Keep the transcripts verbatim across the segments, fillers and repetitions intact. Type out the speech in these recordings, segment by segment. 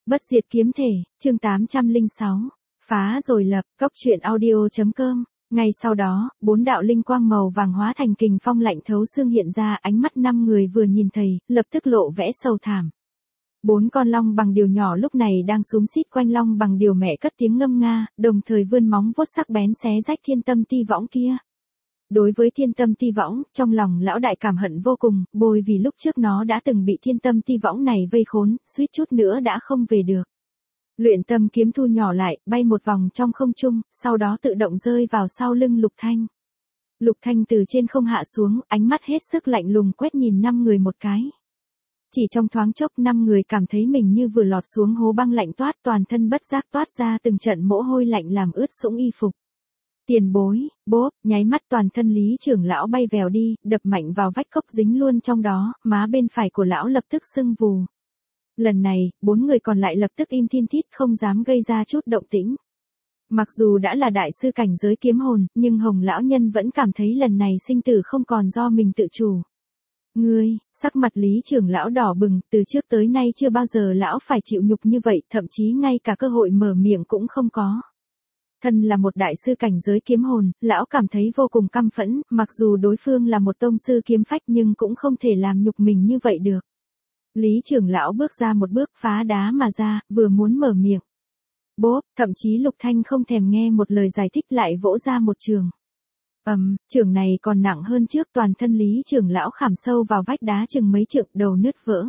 Bất diệt kiếm thể, chương tám trăm lẻ sáu. Phá rồi lập, cốc truyện audio.com. Ngay sau đó, bốn đạo linh quang màu vàng hóa thành kình phong lạnh thấu xương hiện ra, ánh mắt năm người vừa nhìn thấy, lập tức lộ vẻ sầu thảm. Bốn con long bằng điều nhỏ lúc này đang xúm xít quanh long bằng điều mẹ cất tiếng ngâm nga, đồng thời vươn móng vuốt sắc bén xé rách thiên tâm ti võng kia. Đối với thiên tâm ti võng, trong lòng lão đại cảm hận vô cùng, bồi vì lúc trước nó đã từng bị thiên tâm ti võng này vây khốn, suýt chút nữa đã không về được. Luyện tâm kiếm thu nhỏ lại, bay một vòng trong không trung, sau đó tự động rơi vào sau lưng Lục Thanh. Lục Thanh từ trên không hạ xuống, ánh mắt hết sức lạnh lùng quét nhìn năm người một cái. Chỉ trong thoáng chốc năm người cảm thấy mình như vừa lọt xuống hố băng lạnh toát, toàn thân bất giác toát ra từng trận mồ hôi lạnh làm ướt sũng y phục. Tiền bối, bốp, nháy mắt toàn thân Lý trưởng lão bay vèo đi, đập mạnh vào vách cốc dính luôn trong đó, má bên phải của lão lập tức sưng vù. Lần này, bốn người còn lại lập tức im thiên thít không dám gây ra chút động tĩnh. Mặc dù đã là đại sư cảnh giới kiếm hồn, nhưng Hồng lão nhân vẫn cảm thấy lần này sinh tử không còn do mình tự chủ. Ngươi, sắc mặt Lý trưởng lão đỏ bừng, từ trước tới nay chưa bao giờ lão phải chịu nhục như vậy, thậm chí ngay cả cơ hội mở miệng cũng không có. Thân là một đại sư cảnh giới kiếm hồn, lão cảm thấy vô cùng căm phẫn, mặc dù đối phương là một tông sư kiếm phách nhưng cũng không thể làm nhục mình như vậy được. Lý trưởng lão bước ra một bước phá đá mà ra, vừa muốn mở miệng. Bốp, thậm chí Lục Thanh không thèm nghe một lời giải thích lại vỗ ra một trường. Ầm, um, trường này còn nặng hơn trước, toàn thân Lý trưởng lão khảm sâu vào vách đá chừng mấy trượng, đầu nứt vỡ.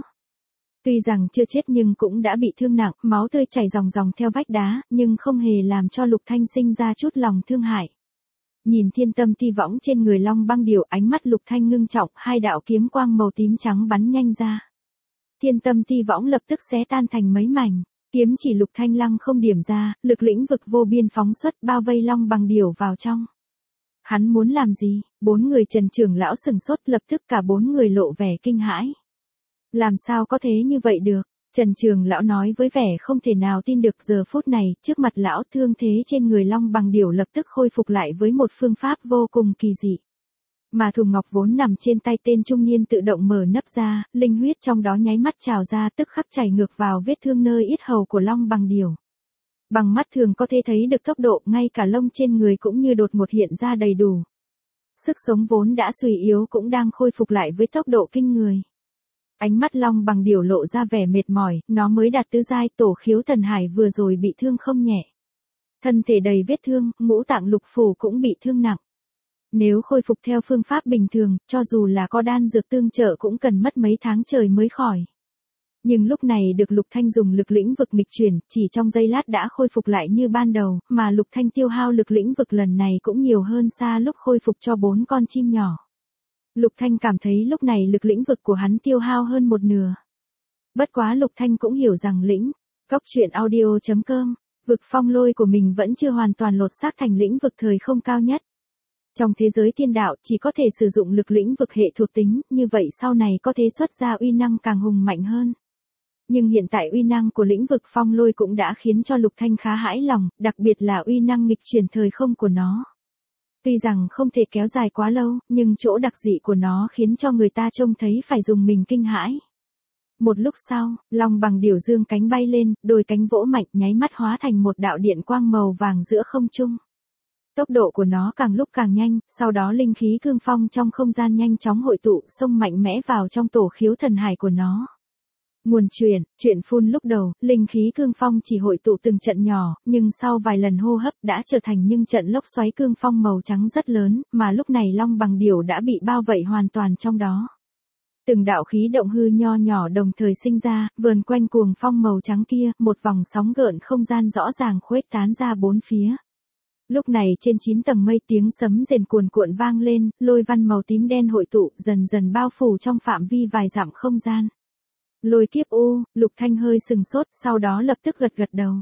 Tuy rằng chưa chết nhưng cũng đã bị thương nặng, máu tươi chảy ròng ròng theo vách đá, nhưng không hề làm cho Lục Thanh sinh ra chút lòng thương hại. Nhìn thiên tâm ti võng trên người long băng điểu, ánh mắt Lục Thanh ngưng trọng, hai đạo kiếm quang màu tím trắng bắn nhanh ra. Thiên tâm ti võng lập tức xé tan thành mấy mảnh, kiếm chỉ Lục Thanh lăng không điểm ra, lực lĩnh vực vô biên phóng xuất bao vây long bằng điểu vào trong. Hắn muốn làm gì? Bốn người Trần trưởng lão sừng sốt, lập tức cả bốn người lộ vẻ kinh hãi. Làm sao có thế như vậy được? Trần trưởng lão nói với vẻ không thể nào tin được. Giờ phút này, trước mặt lão, thương thế trên người long bằng điểu lập tức khôi phục lại với một phương pháp vô cùng kỳ dị. Mà thùng ngọc vốn nằm trên tay tên trung niên tự động mở nắp ra, linh huyết trong đó nháy mắt trào ra, tức khắc chảy ngược vào vết thương nơi yết hầu của long bằng điểu. Bằng mắt thường có thể thấy được tốc độ, ngay cả lông trên người cũng như đột ngột hiện ra đầy đủ. Sức sống vốn đã suy yếu cũng đang khôi phục lại với tốc độ kinh người. Ánh mắt long bằng điểu lộ ra vẻ mệt mỏi, nó mới đạt tứ giai, tổ khiếu thần hải vừa rồi bị thương không nhẹ. Thân thể đầy vết thương, ngũ tạng lục phủ cũng bị thương nặng. Nếu khôi phục theo phương pháp bình thường, cho dù là có đan dược tương trợ cũng cần mất mấy tháng trời mới khỏi. Nhưng lúc này được Lục Thanh dùng lực lĩnh vực nghịch chuyển, chỉ trong giây lát đã khôi phục lại như ban đầu, mà Lục Thanh tiêu hao lực lĩnh vực lần này cũng nhiều hơn xa lúc khôi phục cho bốn con chim nhỏ. Lục Thanh cảm thấy lúc này lực lĩnh vực của hắn tiêu hao hơn một nửa. Bất quá Lục Thanh cũng hiểu rằng lĩnh, cốc truyện audio.com, vực phong lôi của mình vẫn chưa hoàn toàn lột xác thành lĩnh vực thời không cao nhất. Trong thế giới thiên đạo, chỉ có thể sử dụng lực lĩnh vực hệ thuộc tính, như vậy sau này có thể xuất ra uy năng càng hùng mạnh hơn. Nhưng hiện tại uy năng của lĩnh vực phong lôi cũng đã khiến cho Lục Thanh khá hãi lòng, đặc biệt là uy năng nghịch chuyển thời không của nó. Tuy rằng không thể kéo dài quá lâu, nhưng chỗ đặc dị của nó khiến cho người ta trông thấy phải dùng mình kinh hãi. Một lúc sau, long bằng điểu dương cánh bay lên, đôi cánh vỗ mạnh nháy mắt hóa thành một đạo điện quang màu vàng giữa không trung. Tốc độ của nó càng lúc càng nhanh, sau đó linh khí cương phong trong không gian nhanh chóng hội tụ, xông mạnh mẽ vào trong tổ khiếu thần hải của nó. Nguồn truyền, chuyện phun lúc đầu, linh khí cương phong chỉ hội tụ từng trận nhỏ, nhưng sau vài lần hô hấp đã trở thành những trận lốc xoáy cương phong màu trắng rất lớn, mà lúc này long bằng điểu đã bị bao vây hoàn toàn trong đó. Từng đạo khí động hư nho nhỏ đồng thời sinh ra, vờn quanh cuồng phong màu trắng kia, một vòng sóng gợn không gian rõ ràng khuếch tán ra bốn phía. Lúc này trên chín tầng mây tiếng sấm rền cuồn cuộn vang lên, lôi văn màu tím đen hội tụ, dần dần bao phủ trong phạm vi vài dặm không gian. Lôi kiếp u, Lục Thanh hơi sừng sốt, sau đó lập tức gật gật đầu.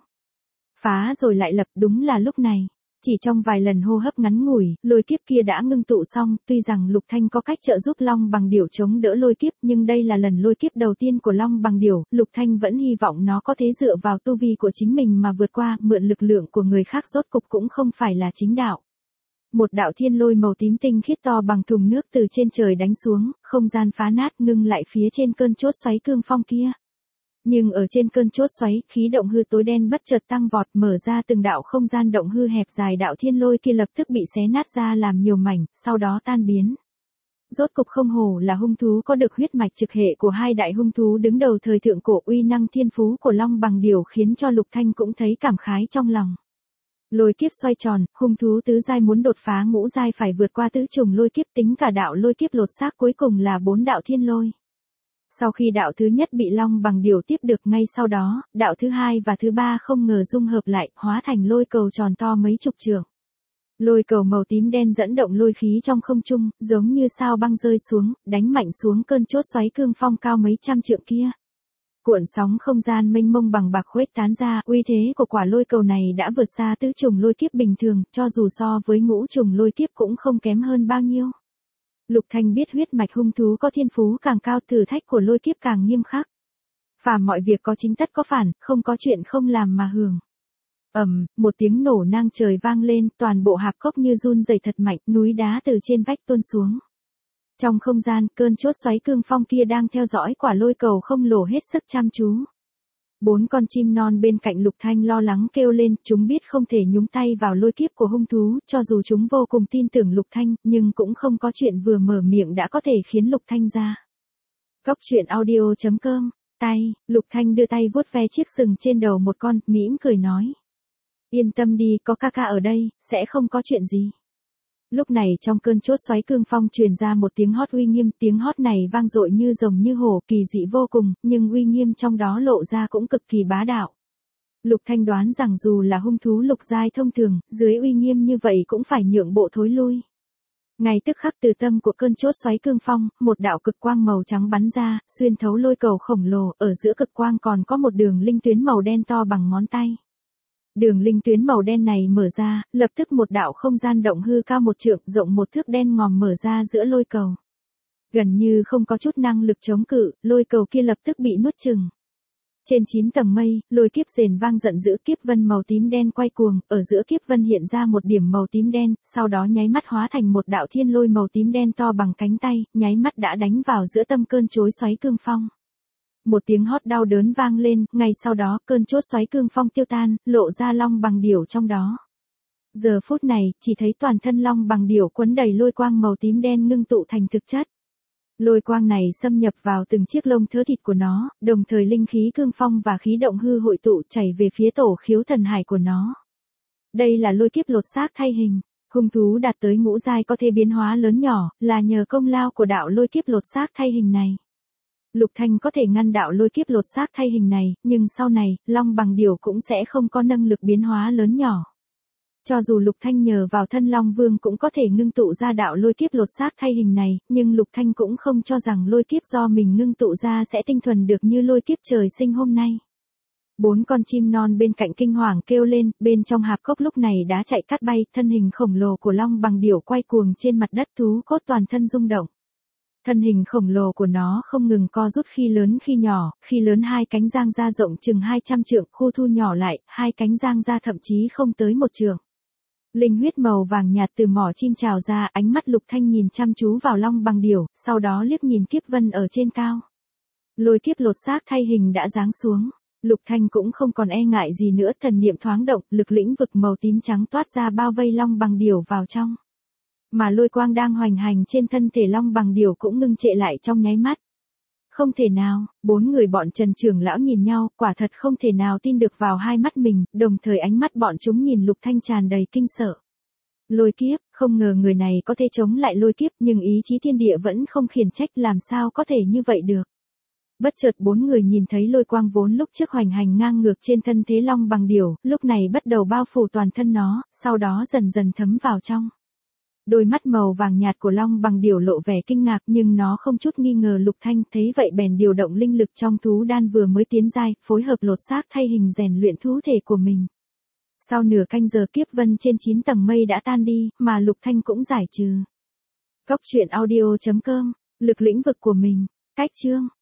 Phá rồi lại lập, đúng là lúc này. Chỉ trong vài lần hô hấp ngắn ngủi, lôi kiếp kia đã ngưng tụ xong, tuy rằng Lục Thanh có cách trợ giúp long bằng điểu chống đỡ lôi kiếp, nhưng đây là lần lôi kiếp đầu tiên của long bằng điểu, Lục Thanh vẫn hy vọng nó có thể dựa vào tu vi của chính mình mà vượt qua, mượn lực lượng của người khác rốt cục cũng không phải là chính đạo. Một đạo thiên lôi màu tím tinh khiết to bằng thùng nước từ trên trời đánh xuống, không gian phá nát ngưng lại phía trên cơn chốt xoáy cương phong kia. Nhưng ở trên cơn chốt xoáy, khí động hư tối đen bất chợt tăng vọt, mở ra từng đạo không gian động hư hẹp dài, đạo thiên lôi kia lập tức bị xé nát ra làm nhiều mảnh, sau đó tan biến. Rốt cục không hổ là hung thú có được huyết mạch trực hệ của hai đại hung thú đứng đầu thời thượng cổ, uy năng thiên phú của Long Bằng Điểu khiến cho Lục Thanh cũng thấy cảm khái trong lòng. Lôi kiếp xoay tròn, hung thú tứ giai muốn đột phá ngũ giai phải vượt qua tứ trùng lôi kiếp, tính cả đạo lôi kiếp lột xác cuối cùng là bốn đạo thiên lôi. Sau khi đạo thứ nhất bị Long Bằng Điểu tiếp được, ngay sau đó, đạo thứ hai và thứ ba không ngờ dung hợp lại, hóa thành lôi cầu tròn to mấy chục trượng. Lôi cầu màu tím đen dẫn động lôi khí trong không trung, giống như sao băng rơi xuống, đánh mạnh xuống cơn chốt xoáy cương phong cao mấy trăm trượng kia. Cuộn sóng không gian mênh mông bằng bạc khuếch tán ra, uy thế của quả lôi cầu này đã vượt xa tứ trùng lôi kiếp bình thường, cho dù so với ngũ trùng lôi kiếp cũng không kém hơn bao nhiêu. Lục Thanh biết huyết mạch hung thú có thiên phú càng cao, thử thách của lôi kiếp càng nghiêm khắc. Phàm mọi việc có chính tất có phản, không có chuyện không làm mà hưởng. Ầm, một tiếng nổ nang trời vang lên, toàn bộ hạp cốc như run rẩy thật mạnh, núi đá từ trên vách tuôn xuống. Trong không gian, cơn chốt xoáy cương phong kia đang theo dõi quả lôi cầu không lồ hết sức chăm chú. Bốn con chim non bên cạnh Lục Thanh lo lắng kêu lên, chúng biết không thể nhúng tay vào lôi kiếp của hung thú, cho dù chúng vô cùng tin tưởng Lục Thanh, nhưng cũng không có chuyện vừa mở miệng đã có thể khiến Lục Thanh ra. Cốc truyện audio chấm com, tay, Lục Thanh đưa tay vuốt ve chiếc sừng trên đầu một con, mỉm cười nói. Yên tâm đi, có ca ca ở đây, sẽ không có chuyện gì. Lúc này trong cơn chốt xoáy cương phong truyền ra một tiếng hót uy nghiêm, tiếng hót này vang dội như rồng như hổ, kỳ dị vô cùng, nhưng uy nghiêm trong đó lộ ra cũng cực kỳ bá đạo. Lục Thanh đoán rằng dù là hung thú lục giai thông thường, dưới uy nghiêm như vậy cũng phải nhượng bộ thối lui. Ngay tức khắc từ tâm của cơn chốt xoáy cương phong, một đạo cực quang màu trắng bắn ra, xuyên thấu lôi cầu khổng lồ, ở giữa cực quang còn có một đường linh tuyến màu đen to bằng ngón tay. Đường linh tuyến màu đen này mở ra, lập tức một đạo không gian động hư cao một trượng, rộng một thước đen ngòm mở ra giữa lôi cầu. Gần như không có chút năng lực chống cự, lôi cầu kia lập tức bị nuốt chửng. Trên chín tầng mây, lôi kiếp rền vang giận dữ, kiếp vân màu tím đen quay cuồng, ở giữa kiếp vân hiện ra một điểm màu tím đen, sau đó nháy mắt hóa thành một đạo thiên lôi màu tím đen to bằng cánh tay, nháy mắt đã đánh vào giữa tâm cơn chối xoáy cương phong. Một tiếng hót đau đớn vang lên, ngay sau đó cơn chốt xoáy cương phong tiêu tan, lộ ra Long Bằng Điểu trong đó. Giờ phút này, chỉ thấy toàn thân Long Bằng Điểu quấn đầy lôi quang màu tím đen ngưng tụ thành thực chất. Lôi quang này xâm nhập vào từng chiếc lông thớ thịt của nó, đồng thời linh khí cương phong và khí động hư hội tụ chảy về phía tổ khiếu thần hải của nó. Đây là lôi kiếp lột xác thay hình. Hung thú đạt tới ngũ giai có thể biến hóa lớn nhỏ, là nhờ công lao của đạo lôi kiếp lột xác thay hình này. Lục Thanh có thể ngăn đạo lôi kiếp lột xác thay hình này, nhưng sau này, Long Bằng Điểu cũng sẽ không có năng lực biến hóa lớn nhỏ. Cho dù Lục Thanh nhờ vào thân Long Vương cũng có thể ngưng tụ ra đạo lôi kiếp lột xác thay hình này, nhưng Lục Thanh cũng không cho rằng lôi kiếp do mình ngưng tụ ra sẽ tinh thuần được như lôi kiếp trời sinh hôm nay. Bốn con chim non bên cạnh kinh hoàng kêu lên, bên trong hạp cốc lúc này đá chạy cát bay, thân hình khổng lồ của Long Bằng Điểu quay cuồng trên mặt đất, thú cốt toàn thân rung động. Thân hình khổng lồ của nó không ngừng co rút, khi lớn khi nhỏ, khi lớn hai cánh giang ra rộng chừng hai trăm trượng, khu thu nhỏ lại, hai cánh giang ra thậm chí không tới một trượng. Linh huyết màu vàng nhạt từ mỏ chim trào ra, ánh mắt Lục Thanh nhìn chăm chú vào Long Bằng Điểu, sau đó liếc nhìn kiếp vân ở trên cao. Lôi kiếp lột xác thay hình đã giáng xuống. Lục Thanh cũng không còn e ngại gì nữa, thần niệm thoáng động, lực lĩnh vực màu tím trắng toát ra bao vây Long Bằng Điểu vào trong. Mà lôi quang đang hoành hành trên thân thể Long Bằng Điểu cũng ngưng trệ lại trong nháy mắt. Không thể nào, bốn người bọn Trần trưởng lão nhìn nhau, quả thật không thể nào tin được vào hai mắt mình, đồng thời ánh mắt bọn chúng nhìn Lục Thanh tràn đầy kinh sợ. Lôi kiếp, không ngờ người này có thể chống lại lôi kiếp, nhưng ý chí thiên địa vẫn không khiển trách, làm sao có thể như vậy được. Bất chợt bốn người nhìn thấy lôi quang vốn lúc trước hoành hành ngang ngược trên thân thế Long Bằng Điểu, lúc này bắt đầu bao phủ toàn thân nó, sau đó dần dần thấm vào trong. Đôi mắt màu vàng nhạt của Long Bằng Điểu lộ vẻ kinh ngạc, nhưng nó không chút nghi ngờ Lục Thanh, thấy vậy bèn điều động linh lực trong thú đan vừa mới tiến giai, phối hợp lột xác thay hình rèn luyện thú thể của mình. Sau nửa canh giờ kiếp vân trên chín tầng mây đã tan đi, mà Lục Thanh cũng giải trừ. Cốc truyện audio chấm com, lực lĩnh vực của mình, cách chương.